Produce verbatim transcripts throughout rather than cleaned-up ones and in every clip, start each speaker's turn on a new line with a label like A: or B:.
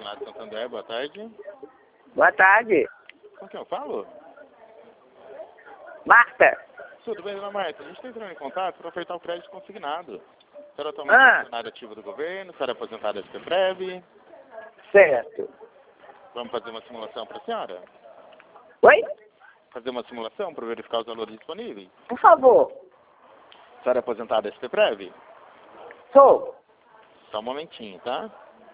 A: Senado Santander, boa tarde.
B: Boa tarde.
A: Com quem eu falo?
B: Marta.
A: Tudo bem, dona Marta? A gente está entrando em contato para ofertar o crédito consignado. A senhora atualmente
B: Ah.
A: é funcionária ativa do governo, a senhora é aposentada da Prev.
B: Certo.
A: Vamos fazer uma simulação para a senhora?
B: Oi?
A: Fazer uma simulação para verificar os valores disponíveis?
B: Por favor.
A: A senhora é aposentada da Prev?
B: Sou.
A: Só um momentinho, tá?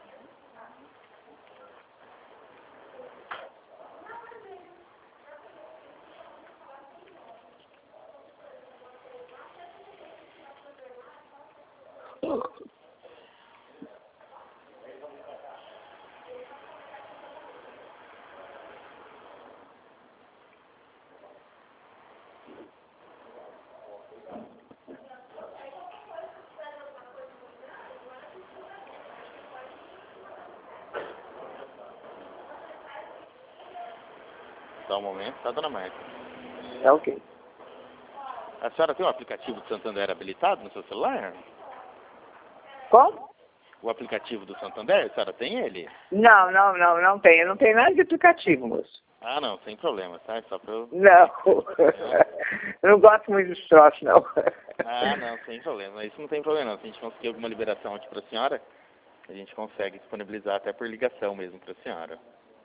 A: Só um momento, tá, dona Marta?
B: É ok.
A: A senhora tem o aplicativo do Santander habilitado no seu celular?
B: Como?
A: O aplicativo do Santander, a senhora tem ele?
B: Não, não, não, não tem. Eu não tenho nada de aplicativo, moço.
A: Ah, não, sem problema, tá? É só pra eu...
B: Não. Eu não gosto muito dos troços, não.
A: Ah, não, sem problema. Isso não tem problema, não. Se a gente conseguir alguma liberação aqui pra senhora, a gente consegue disponibilizar até por ligação mesmo pra senhora.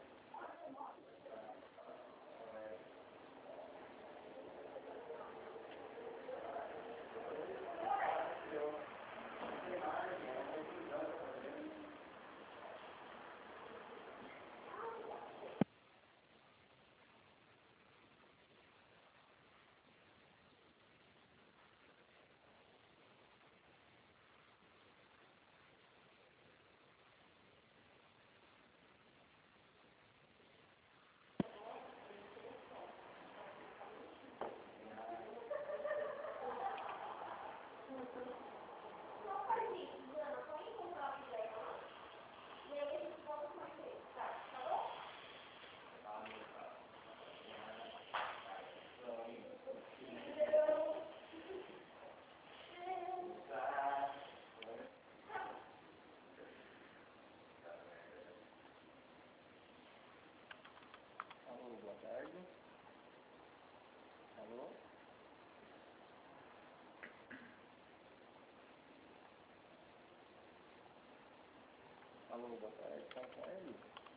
A: Alô, boa tarde, tá com ele?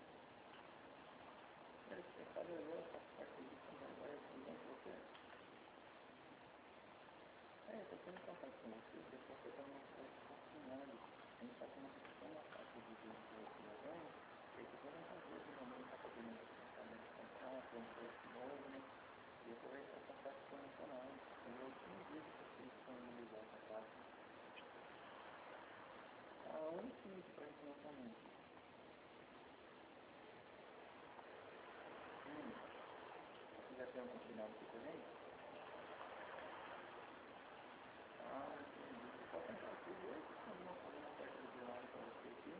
A: Ele tem que fazer o essa parte de Santander, tudo bem com você? É, eu tô tendo contato com você, depois você tá numa coisa funcionando. A gente tá com uma questão na parte de vídeo que você tá vendo, e aí você não tá vendo, o momento tá fazendo esse pensamento de contato, um preço novo, né? E eu vou entrar em contato com o nacional. E eu não vejo que vocês estão indo o contato. Ah, onde que isso pra gente não também? Já tem algum final aqui também? Ah, entendi. Você pode tentar aqui ver se tem alguma coisa na parte do lado para você aqui.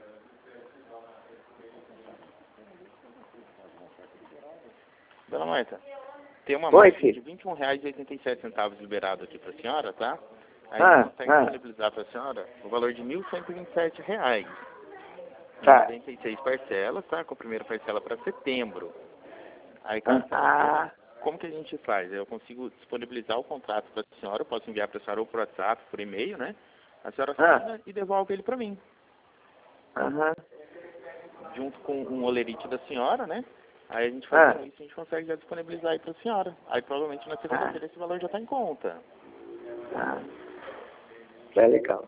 A: Dona Marta, tem uma
B: Oi,
A: margem de
B: filho.
A: vinte e um reais e oitenta e sete centavos liberado aqui para a senhora, tá? Aí
B: Ah,
A: a gente consegue
B: ah.
A: disponibilizar para a senhora o valor de mil cento e vinte e sete reais.
B: Tá.
A: noventa e seis parcelas, tá? Com a primeira parcela para setembro. Aí,
B: Ah,
A: caso
B: ah,
A: como que a gente faz? Eu consigo disponibilizar o contrato para a senhora, eu posso enviar para a senhora ou por WhatsApp, por e-mail, né? A senhora assina
B: ah,
A: e devolve ele para mim,
B: aham,
A: junto com um olerite da senhora, né? Aí a gente
B: ah,
A: fazendo isso, a gente consegue já disponibilizar aí para a senhora. Aí provavelmente na segunda-feira esse valor já está em conta.
B: ah. É legal.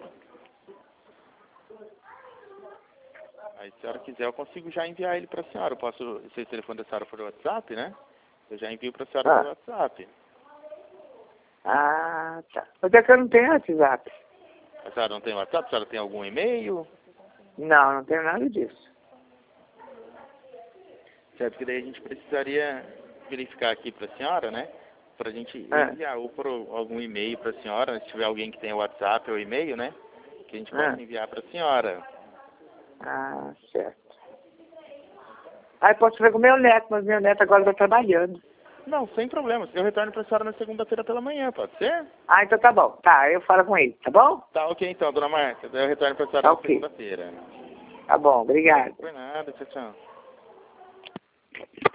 A: Aí se a senhora quiser, eu consigo já enviar ele para a senhora. Eu posso, se o telefone da senhora for o WhatsApp, né? Eu já envio para a senhora
B: Ah.
A: pelo WhatsApp.
B: Ah, tá. Mas é que eu não tenho WhatsApp.
A: A senhora não tem WhatsApp? A senhora tem algum e-mail?
B: Não, não tenho nada disso.
A: Certo, porque daí a gente precisaria verificar aqui para a senhora, né? Para a gente
B: Ah,
A: enviar ou por algum e-mail para a senhora, se tiver alguém que tenha WhatsApp ou e-mail, né? Que a gente
B: ah,
A: possa enviar para a senhora.
B: ah, certo. Aí posso ver com o meu neto, mas meu neto agora está trabalhando.
A: Não, sem problema. Eu retorno para a senhora na segunda-feira pela manhã, pode ser?
B: Ah, então tá bom. Tá, eu falo com ele, tá bom?
A: Tá ok então, dona Marta. Daí eu retorno para a senhora
B: Tá
A: na
B: ok.
A: segunda-feira.
B: Tá bom, obrigado.
C: Por nada, tchau, tchau.